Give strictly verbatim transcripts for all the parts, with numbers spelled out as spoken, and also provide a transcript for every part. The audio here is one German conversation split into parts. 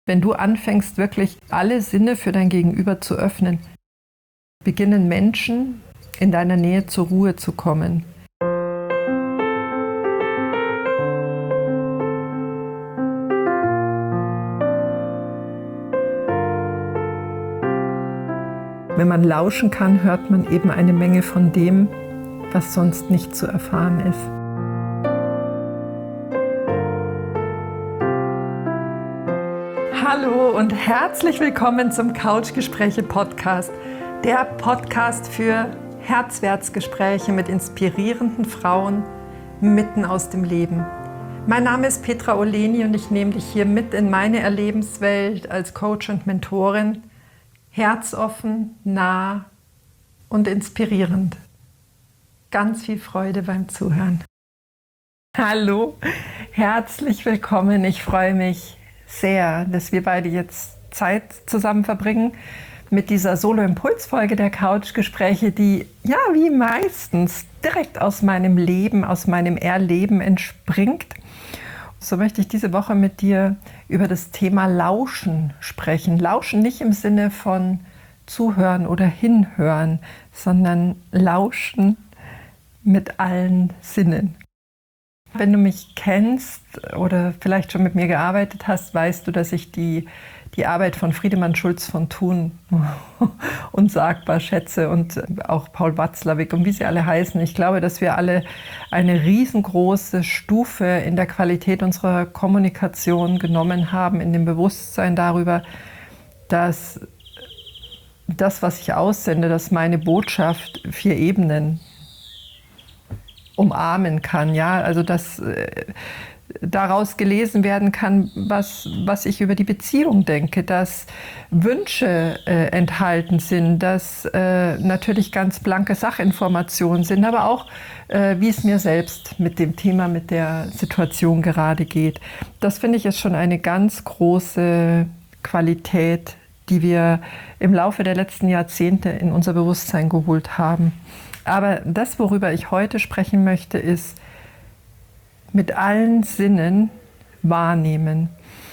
Wenn du anfängst, wirklich alle Sinne für dein Gegenüber zu öffnen, beginnen Menschen in deiner Nähe zur Ruhe zu kommen. Wenn man lauschen kann, hört man eben eine Menge von dem, was sonst nicht zu erfahren ist. Hallo und herzlich willkommen zum Couchgespräche-Podcast, der Podcast für Herzwärtsgespräche mit inspirierenden Frauen mitten aus dem Leben. Mein Name ist Petra Oleni und ich nehme dich hier mit in meine Erlebenswelt als Coach und Mentorin. Herzoffen, nah und inspirierend. Ganz viel Freude beim Zuhören. Hallo, herzlich willkommen. Ich freue mich sehr, dass wir beide jetzt Zeit zusammen verbringen mit dieser Solo-Impuls-Folge der Couchgespräche, die ja wie meistens direkt aus meinem Leben, aus meinem Erleben entspringt. So möchte ich diese Woche mit dir über das Thema Lauschen sprechen. Lauschen nicht im Sinne von Zuhören oder Hinhören, sondern Lauschen mit allen Sinnen. Wenn du mich kennst oder vielleicht schon mit mir gearbeitet hast, weißt du, dass ich die, die Arbeit von Friedemann Schulz von Thun unsagbar schätze und auch Paul Watzlawick und wie sie alle heißen. Ich glaube, dass wir alle eine riesengroße Stufe in der Qualität unserer Kommunikation genommen haben, in dem Bewusstsein darüber, dass das, was ich aussende, dass meine Botschaft vier Ebenen umarmen kann, ja, also dass äh, daraus gelesen werden kann, was, was ich über die Beziehung denke, dass Wünsche äh, enthalten sind, dass äh, natürlich ganz blanke Sachinformationen sind, aber auch, äh, wie es mir selbst mit dem Thema, mit der Situation gerade geht. Das finde ich ist schon eine ganz große Qualität, die wir im Laufe der letzten Jahrzehnte in unser Bewusstsein geholt haben. Aber das, worüber ich heute sprechen möchte, ist mit allen Sinnen wahrnehmen.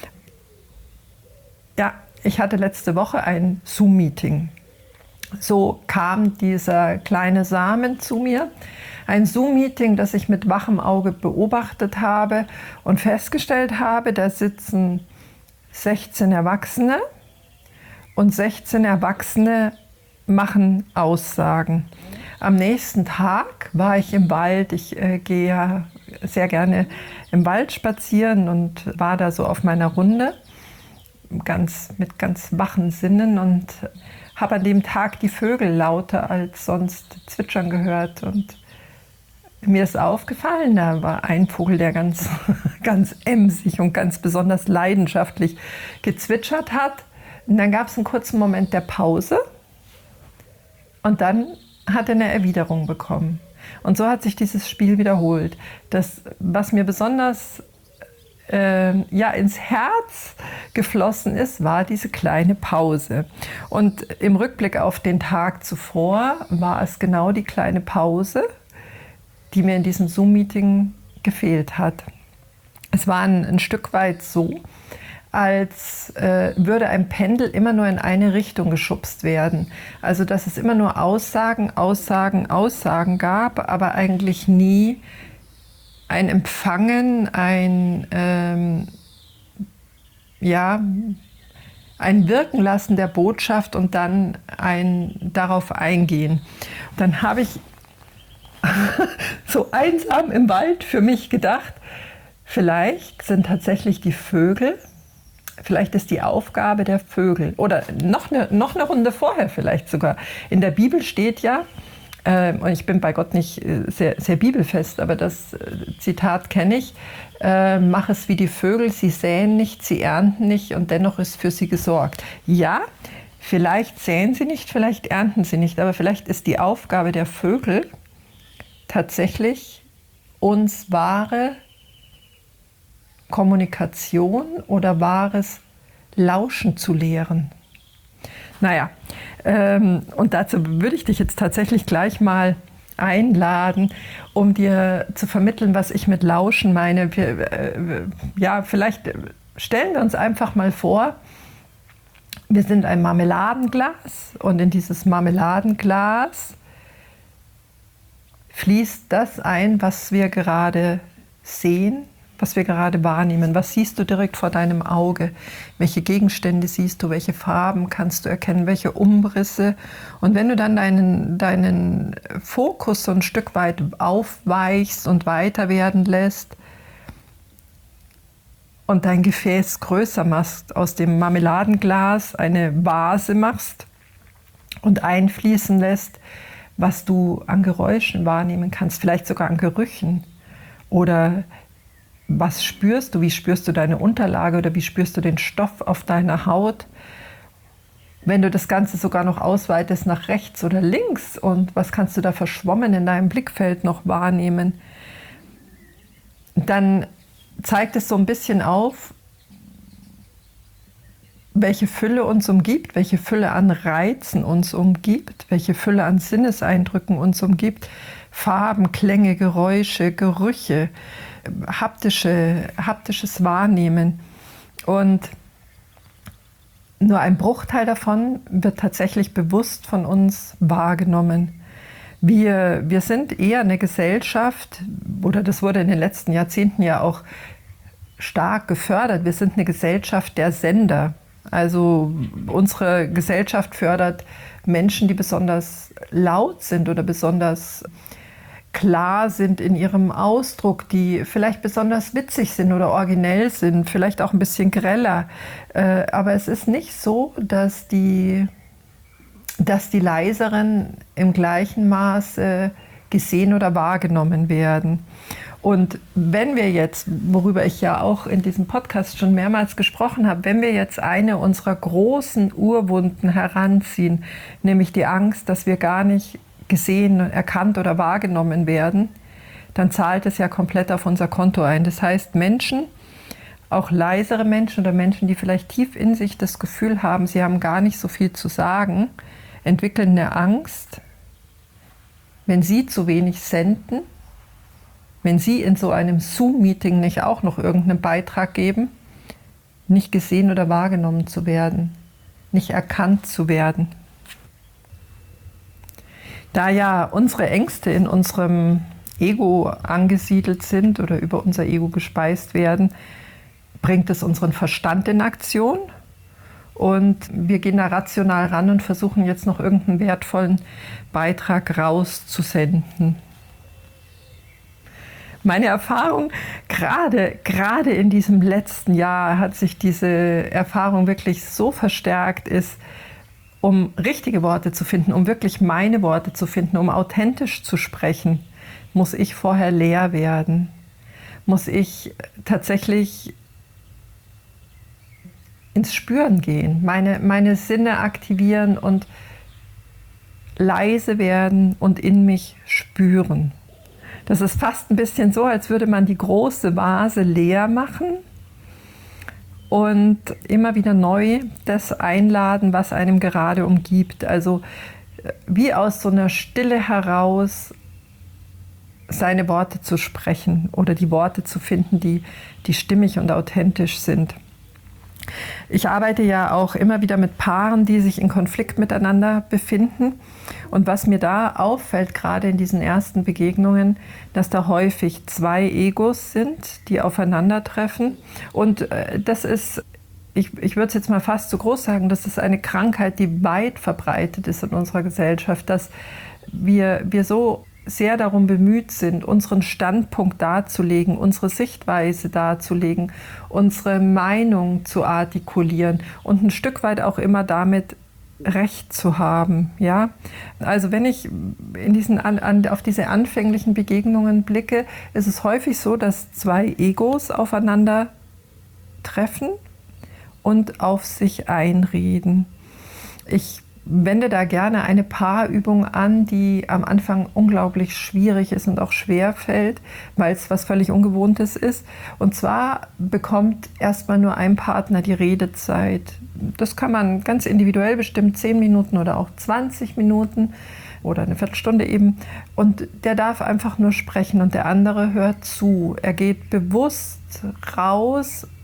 Ja, ich hatte letzte Woche ein Zoom-Meeting. So kam dieser kleine Samen zu mir. Ein Zoom-Meeting, das ich mit wachem Auge beobachtet habe und festgestellt habe, da sitzen sechzehn Erwachsene und sechzehn Erwachsene machen Aussagen. Am nächsten Tag war ich im Wald. Ich äh, gehe ja sehr gerne im Wald spazieren und war da so auf meiner Runde ganz, mit ganz wachen Sinnen und habe an dem Tag die Vögel lauter als sonst zwitschern gehört. Und mir ist aufgefallen, da war ein Vogel, der ganz, ganz emsig und ganz besonders leidenschaftlich gezwitschert hat. Und dann gab es einen kurzen Moment der Pause und dann hat er eine Erwiderung bekommen. Und so hat sich dieses Spiel wiederholt. Das, was mir besonders äh, ja, ins Herz geflossen ist, war diese kleine Pause. Und im Rückblick auf den Tag zuvor war es genau die kleine Pause, die mir in diesem Zoom-Meeting gefehlt hat. Es war ein, ein Stück weit so, als äh, würde ein Pendel immer nur in eine Richtung geschubst werden. Also dass es immer nur Aussagen, Aussagen, Aussagen gab, aber eigentlich nie ein Empfangen, ein, ähm, ja, ein Wirken lassen der Botschaft und dann ein darauf eingehen. Dann habe ich so einsam im Wald für mich gedacht, vielleicht sind tatsächlich die Vögel, vielleicht ist die Aufgabe der Vögel, oder noch eine, noch eine Runde vorher vielleicht sogar. In der Bibel steht ja, äh, und ich bin bei Gott nicht äh, sehr, sehr bibelfest, aber das äh, Zitat kenne ich, äh, mach es wie die Vögel, sie säen nicht, sie ernten nicht und dennoch ist für sie gesorgt. Ja, vielleicht säen sie nicht, vielleicht ernten sie nicht, aber vielleicht ist die Aufgabe der Vögel tatsächlich, uns wahre Kommunikation oder wahres Lauschen zu lehren. Naja, ähm, und dazu würde ich dich jetzt tatsächlich gleich mal einladen, um dir zu vermitteln, was ich mit Lauschen meine. Wir, äh, ja, vielleicht stellen wir uns einfach mal vor, wir sind ein Marmeladenglas und in dieses Marmeladenglas fließt das ein, was wir gerade sehen, was wir gerade wahrnehmen. Was siehst du direkt vor deinem Auge? Welche Gegenstände siehst du? Welche Farben kannst du erkennen? Welche Umrisse? Und wenn du dann deinen, deinen Fokus so ein Stück weit aufweichst und weiter werden lässt und dein Gefäß größer machst, aus dem Marmeladenglas eine Vase machst und einfließen lässt, was du an Geräuschen wahrnehmen kannst, vielleicht sogar an Gerüchen. Oder was spürst du? Wie spürst du deine Unterlage oder wie spürst du den Stoff auf deiner Haut? Wenn du das Ganze sogar noch ausweitest nach rechts oder links, und was kannst du da verschwommen in deinem Blickfeld noch wahrnehmen? Dann zeigt es so ein bisschen auf, welche Fülle uns umgibt, welche Fülle an Reizen uns umgibt, welche Fülle an Sinneseindrücken uns umgibt. Farben, Klänge, Geräusche, Gerüche, haptische, haptisches Wahrnehmen. Und nur ein Bruchteil davon wird tatsächlich bewusst von uns wahrgenommen. Wir, wir sind eher eine Gesellschaft, oder das wurde in den letzten Jahrzehnten ja auch stark gefördert, wir sind eine Gesellschaft der Sender. Also unsere Gesellschaft fördert Menschen, die besonders laut sind oder besonders klar sind in ihrem Ausdruck, die vielleicht besonders witzig sind oder originell sind, vielleicht auch ein bisschen greller. Aber es ist nicht so, dass die, dass die Leiseren im gleichen Maße gesehen oder wahrgenommen werden. Und wenn wir jetzt, worüber ich ja auch in diesem Podcast schon mehrmals gesprochen habe, wenn wir jetzt eine unserer großen Urwunden heranziehen, nämlich die Angst, dass wir gar nicht gesehen, erkannt oder wahrgenommen werden, dann zahlt es ja komplett auf unser Konto ein. Das heißt, Menschen, auch leisere Menschen oder Menschen, die vielleicht tief in sich das Gefühl haben, sie haben gar nicht so viel zu sagen, entwickeln eine Angst, wenn sie zu wenig senden, wenn sie in so einem Zoom-Meeting nicht auch noch irgendeinen Beitrag geben, nicht gesehen oder wahrgenommen zu werden, nicht erkannt zu werden. Da ja unsere Ängste in unserem Ego angesiedelt sind oder über unser Ego gespeist werden, bringt es unseren Verstand in Aktion und wir gehen da rational ran und versuchen jetzt noch irgendeinen wertvollen Beitrag rauszusenden. Meine Erfahrung, gerade, gerade in diesem letzten Jahr hat sich diese Erfahrung wirklich so verstärkt, ist, um richtige Worte zu finden, um wirklich meine Worte zu finden, um authentisch zu sprechen, muss ich vorher leer werden. Muss ich tatsächlich ins Spüren gehen, meine, meine Sinne aktivieren und leise werden und in mich spüren. Das ist fast ein bisschen so, als würde man die große Vase leer machen und immer wieder neu das einladen, was einem gerade umgibt. Also wie aus so einer Stille heraus seine Worte zu sprechen oder die Worte zu finden, die, die stimmig und authentisch sind. Ich arbeite ja auch immer wieder mit Paaren, die sich in Konflikt miteinander befinden. Und was mir da auffällt, gerade in diesen ersten Begegnungen, dass da häufig zwei Egos sind, die aufeinandertreffen. Und das ist, ich, ich würde es jetzt mal fast zu groß sagen, das ist eine Krankheit, die weit verbreitet ist in unserer Gesellschaft, dass wir, wir so sehr darum bemüht sind, unseren Standpunkt darzulegen, unsere Sichtweise darzulegen, unsere Meinung zu artikulieren und ein Stück weit auch immer damit Recht zu haben. Ja? Also wenn ich in diesen, an, an, auf diese anfänglichen Begegnungen blicke, ist es häufig so, dass zwei Egos aufeinander treffen und auf sich einreden. Ich wende da gerne eine Paarübung an, die am Anfang unglaublich schwierig ist und auch schwer fällt, weil es was völlig Ungewohntes ist. Und zwar bekommt erstmal nur ein Partner die Redezeit. Das kann man ganz individuell bestimmen, zehn Minuten oder auch zwanzig Minuten oder eine Viertelstunde eben. Und der darf einfach nur sprechen und der andere hört zu. Er geht bewusst raus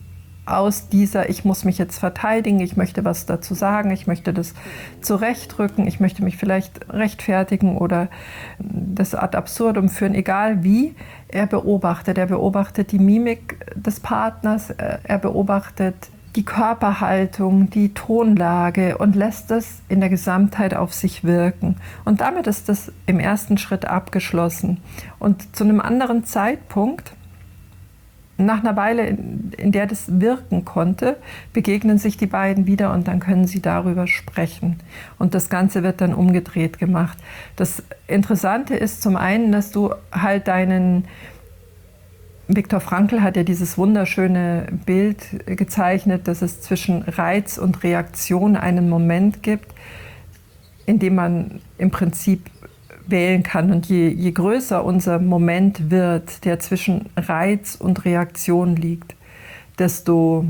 aus dieser, ich muss mich jetzt verteidigen, ich möchte was dazu sagen, ich möchte das zurechtrücken, ich möchte mich vielleicht rechtfertigen oder das ad absurdum führen, egal wie, er beobachtet. Er beobachtet die Mimik des Partners, er beobachtet die Körperhaltung, die Tonlage und lässt es in der Gesamtheit auf sich wirken. Und damit ist das im ersten Schritt abgeschlossen. Und zu einem anderen Zeitpunkt, nach einer Weile, in, in der das wirken konnte, begegnen sich die beiden wieder und dann können sie darüber sprechen. Und das Ganze wird dann umgedreht gemacht. Das Interessante ist zum einen, dass du halt deinen... Viktor Frankl hat ja dieses wunderschöne Bild gezeichnet, dass es zwischen Reiz und Reaktion einen Moment gibt, in dem man im Prinzip wählen kann. Und je, je größer unser Moment wird, der zwischen Reiz und Reaktion liegt, desto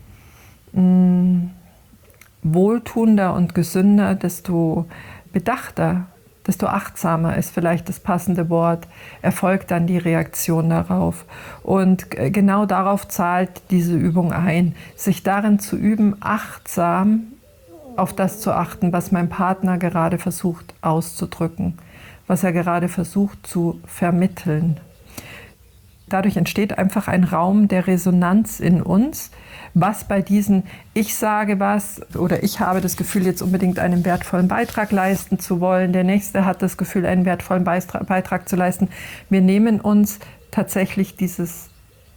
mh, wohltuender und gesünder, desto bedachter, desto achtsamer ist vielleicht das passende Wort, erfolgt dann die Reaktion darauf. Und genau darauf zahlt diese Übung ein, sich darin zu üben, achtsam auf das zu achten, was mein Partner gerade versucht auszudrücken, was er gerade versucht zu vermitteln. Dadurch entsteht einfach ein Raum der Resonanz in uns, was bei diesen ich sage was oder ich habe das Gefühl, jetzt unbedingt einen wertvollen Beitrag leisten zu wollen, der Nächste hat das Gefühl, einen wertvollen Beitrag zu leisten. Wir nehmen uns tatsächlich dieses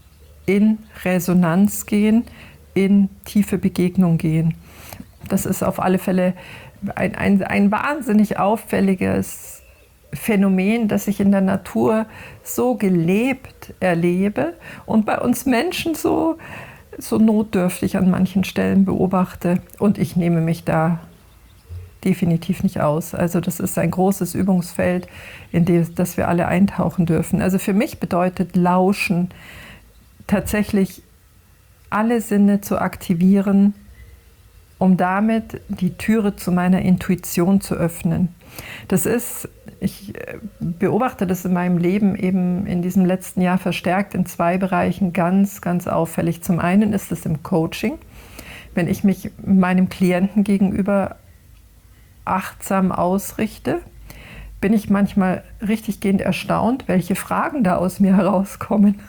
in Resonanz gehen, in tiefe Begegnung gehen. Das ist auf alle Fälle ein, ein, ein wahnsinnig auffälliges Phänomen, das ich in der Natur so gelebt erlebe und bei uns Menschen so, so notdürftig an manchen Stellen beobachte. Und ich nehme mich da definitiv nicht aus. Also das ist ein großes Übungsfeld, in das wir alle eintauchen dürfen. Also für mich bedeutet Lauschen tatsächlich alle Sinne zu aktivieren, um damit die Türe zu meiner Intuition zu öffnen. Das ist, ich beobachte das in meinem Leben eben in diesem letzten Jahr verstärkt in zwei Bereichen ganz, ganz auffällig. Zum einen ist es im Coaching, wenn ich mich meinem Klienten gegenüber achtsam ausrichte, bin ich manchmal richtiggehend erstaunt, welche Fragen da aus mir herauskommen.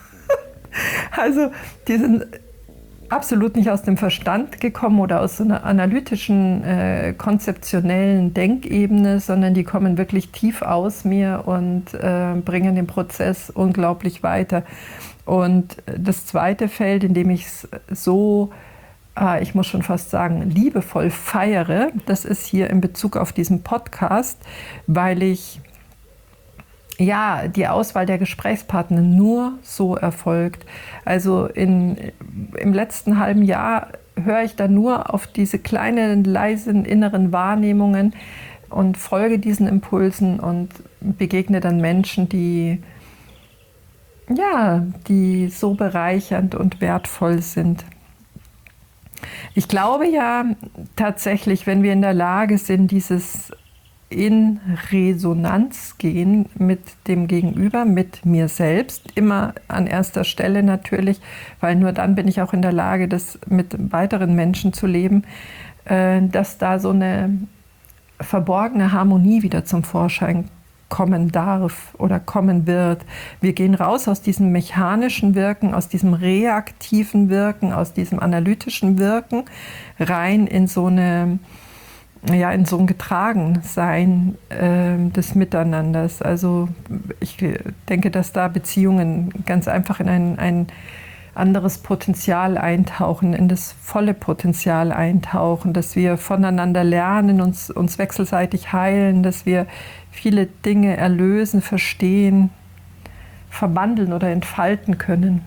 Also die sind absolut nicht aus dem Verstand gekommen oder aus so einer analytischen, äh, konzeptionellen Denkebene, sondern die kommen wirklich tief aus mir und äh, bringen den Prozess unglaublich weiter. Und das zweite Feld, in dem ich es so, äh, ich muss schon fast sagen, liebevoll feiere, das ist hier in Bezug auf diesen Podcast, weil ich ja, die Auswahl der Gesprächspartner nur so erfolgt. Also in, im letzten halben Jahr höre ich da nur auf diese kleinen, leisen inneren Wahrnehmungen und folge diesen Impulsen und begegne dann Menschen, die, ja, die so bereichernd und wertvoll sind. Ich glaube ja tatsächlich, wenn wir in der Lage sind, dieses in Resonanz gehen mit dem Gegenüber, mit mir selbst, immer an erster Stelle natürlich, weil nur dann bin ich auch in der Lage, das mit weiteren Menschen zu leben, dass da so eine verborgene Harmonie wieder zum Vorschein kommen darf oder kommen wird. Wir gehen raus aus diesem mechanischen Wirken, aus diesem reaktiven Wirken, aus diesem analytischen Wirken, rein in so eine ja, in so ein Getragensein äh, des Miteinanders. Also ich denke, dass da Beziehungen ganz einfach in ein, ein anderes Potenzial eintauchen, in das volle Potenzial eintauchen, dass wir voneinander lernen, uns, uns wechselseitig heilen, dass wir viele Dinge erlösen, verstehen, verwandeln oder entfalten können.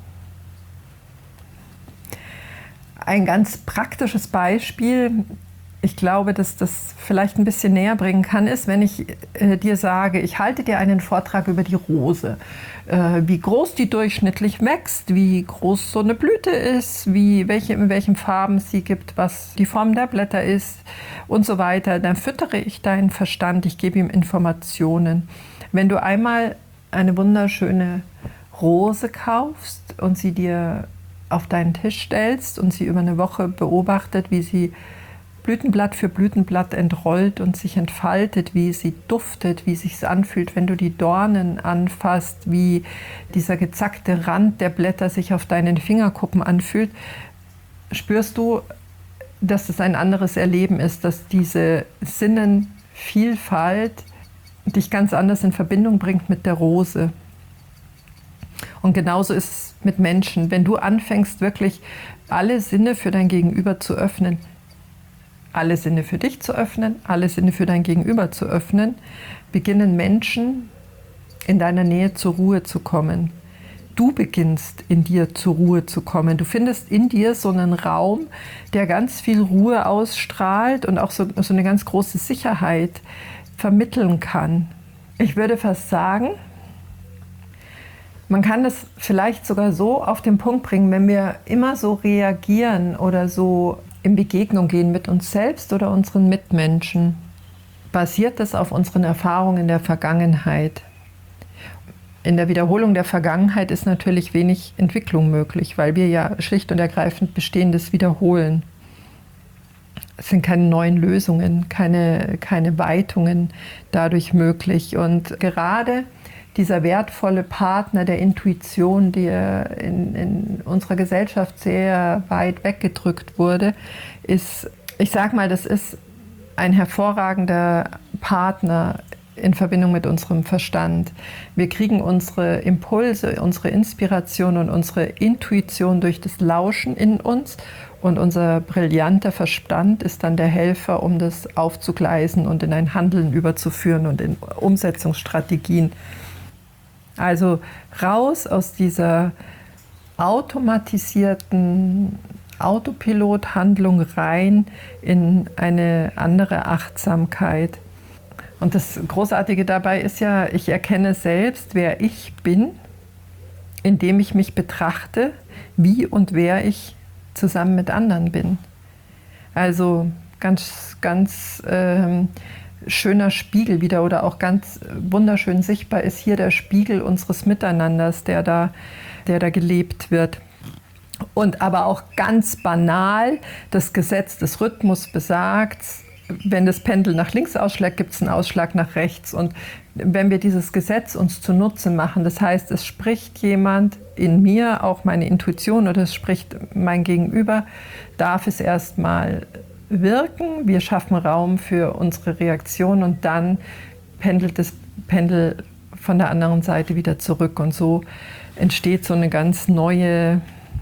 Ein ganz praktisches Beispiel, ich glaube, dass das vielleicht ein bisschen näher bringen kann, ist, wenn ich äh, dir sage, ich halte dir einen Vortrag über die Rose, äh, wie groß die durchschnittlich wächst, wie groß so eine Blüte ist, wie, welche, in welchen Farben sie gibt, was die Form der Blätter ist und so weiter. Dann füttere ich deinen Verstand, ich gebe ihm Informationen. Wenn du einmal eine wunderschöne Rose kaufst und sie dir auf deinen Tisch stellst und sie über eine Woche beobachtet, wie sie Blütenblatt für Blütenblatt entrollt und sich entfaltet, wie sie duftet, wie es sich anfühlt, wenn du die Dornen anfasst, wie dieser gezackte Rand der Blätter sich auf deinen Fingerkuppen anfühlt, spürst du, dass es ein anderes Erleben ist, dass diese Sinnenvielfalt dich ganz anders in Verbindung bringt mit der Rose. Und genauso ist es mit Menschen. Wenn du anfängst, wirklich alle Sinne für dein Gegenüber zu öffnen, alle Sinne für dich zu öffnen, alle Sinne für dein Gegenüber zu öffnen, beginnen Menschen in deiner Nähe zur Ruhe zu kommen. Du beginnst in dir zur Ruhe zu kommen. Du findest in dir so einen Raum, der ganz viel Ruhe ausstrahlt und auch so, so eine ganz große Sicherheit vermitteln kann. Ich würde fast sagen, man kann das vielleicht sogar so auf den Punkt bringen, wenn wir immer so reagieren oder so in Begegnung gehen mit uns selbst oder unseren Mitmenschen, basiert das auf unseren Erfahrungen in der Vergangenheit. In der Wiederholung der Vergangenheit ist natürlich wenig Entwicklung möglich, weil wir ja schlicht und ergreifend Bestehendes wiederholen. Es sind keine neuen Lösungen, keine, keine Weitungen dadurch möglich. Und gerade dieser wertvolle Partner der Intuition, der in, in unserer Gesellschaft sehr weit weggedrückt wurde, ist, ich sag mal, das ist ein hervorragender Partner in Verbindung mit unserem Verstand. Wir kriegen unsere Impulse, unsere Inspiration und unsere Intuition durch das Lauschen in uns und unser brillanter Verstand ist dann der Helfer, um das aufzugleisen und in ein Handeln überzuführen und in Umsetzungsstrategien. Also raus aus dieser automatisierten Autopilot-Handlung rein in eine andere Achtsamkeit. Und das Großartige dabei ist ja, ich erkenne selbst, wer ich bin, indem ich mich betrachte, wie und wer ich zusammen mit anderen bin. Also ganz, ganz ähm, schöner Spiegel wieder oder auch ganz wunderschön sichtbar ist hier der Spiegel unseres Miteinanders, der da, der da gelebt wird. Und aber auch ganz banal, das Gesetz des Rhythmus besagt, wenn das Pendel nach links ausschlägt, gibt es einen Ausschlag nach rechts. Und wenn wir dieses Gesetz uns zunutze machen, das heißt, es spricht jemand in mir, auch meine Intuition, oder es spricht mein Gegenüber, darf es erstmal wirken. Wir schaffen Raum für unsere Reaktion und dann pendelt das Pendel von der anderen Seite wieder zurück. Und so entsteht so eine ganz neue,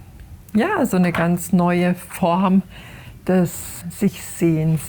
ja, so eine ganz neue Form des Sich-Sehens.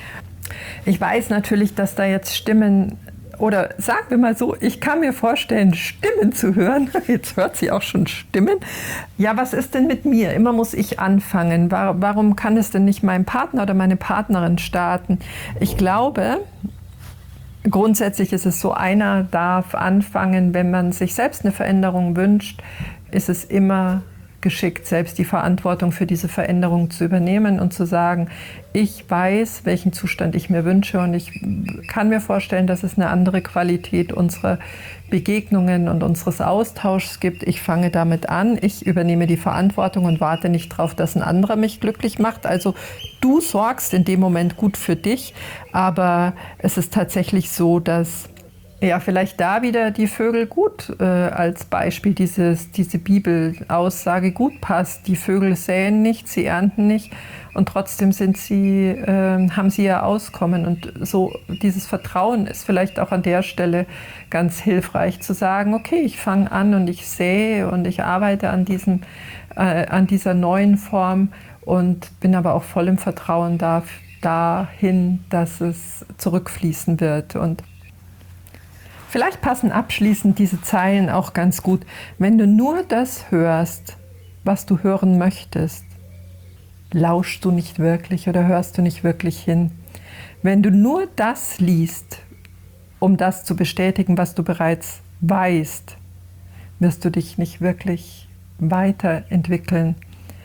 Ich weiß natürlich, dass da jetzt Stimmen, oder sagen wir mal so, ich kann mir vorstellen, Stimmen zu hören. Jetzt hört sie auch schon Stimmen. Ja, was ist denn mit mir? Immer muss ich anfangen. Warum kann es denn nicht mein Partner oder meine Partnerin starten? Ich glaube, grundsätzlich ist es so, einer darf anfangen, wenn man sich selbst eine Veränderung wünscht, ist es immer geschickt, selbst die Verantwortung für diese Veränderung zu übernehmen und zu sagen, ich weiß, welchen Zustand ich mir wünsche und ich kann mir vorstellen, dass es eine andere Qualität unserer Begegnungen und unseres Austauschs gibt. Ich fange damit an, ich übernehme die Verantwortung und warte nicht darauf, dass ein anderer mich glücklich macht. Also du sorgst in dem Moment gut für dich, aber es ist tatsächlich so, dass ja, vielleicht da wieder die Vögel gut äh, als Beispiel, dieses, diese Bibelaussage gut passt. Die Vögel säen nicht, sie ernten nicht und trotzdem sind sie, äh, haben sie ja Auskommen. Und so dieses Vertrauen ist vielleicht auch an der Stelle ganz hilfreich zu sagen, okay, ich fange an und ich sähe und ich arbeite an, diesem, äh, an dieser neuen Form und bin aber auch voll im Vertrauen da, dahin, dass es zurückfließen wird. Und vielleicht passen abschließend diese Zeilen auch ganz gut. Wenn du nur das hörst, was du hören möchtest, lauschst du nicht wirklich oder hörst du nicht wirklich hin. Wenn du nur das liest, um das zu bestätigen, was du bereits weißt, wirst du dich nicht wirklich weiterentwickeln.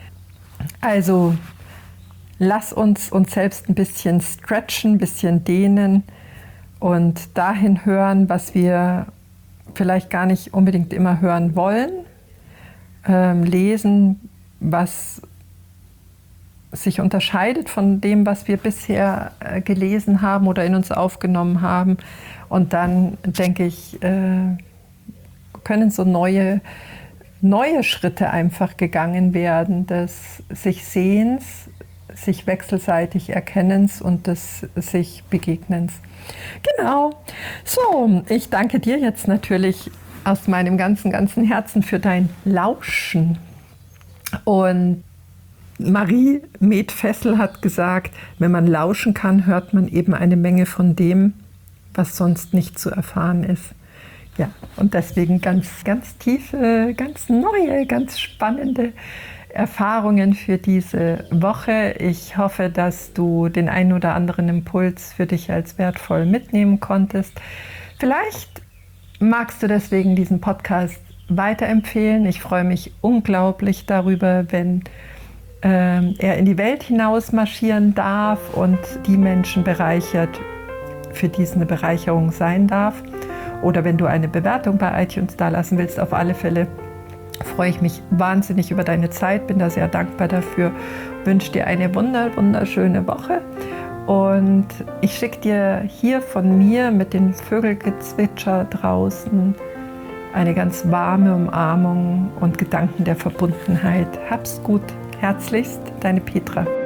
Also lass uns uns selbst ein bisschen stretchen, ein bisschen dehnen, und dahin hören, was wir vielleicht gar nicht unbedingt immer hören wollen. Ähm, lesen was sich unterscheidet von dem, was wir bisher äh, gelesen haben oder in uns aufgenommen haben. Und dann, denke ich, äh, können so neue, neue Schritte einfach gegangen werden, des sich Sehens, sich wechselseitig Erkennens und des sich Begegnens. Genau. So, ich danke dir jetzt natürlich aus meinem ganzen, ganzen Herzen für dein Lauschen. Und Marie Med-Fessel hat gesagt, wenn man lauschen kann, hört man eben eine Menge von dem, was sonst nicht zu erfahren ist. Ja, und deswegen ganz, ganz tiefe, ganz neue, ganz spannende Erfahrungen für diese Woche. Ich hoffe, dass du den einen oder anderen Impuls für dich als wertvoll mitnehmen konntest. Vielleicht magst du deswegen diesen Podcast weiterempfehlen. Ich freue mich unglaublich darüber, wenn ähm, er in die Welt hinaus marschieren darf und die Menschen bereichert, für die es eine Bereicherung sein darf. Oder wenn du eine Bewertung bei iTunes da lassen willst, auf alle Fälle freue ich mich wahnsinnig über deine Zeit, bin da sehr dankbar dafür, wünsche dir eine wunder, wunderschöne Woche und ich schicke dir hier von mir mit den Vögelgezwitscher draußen eine ganz warme Umarmung und Gedanken der Verbundenheit. Hab's gut, herzlichst, deine Petra.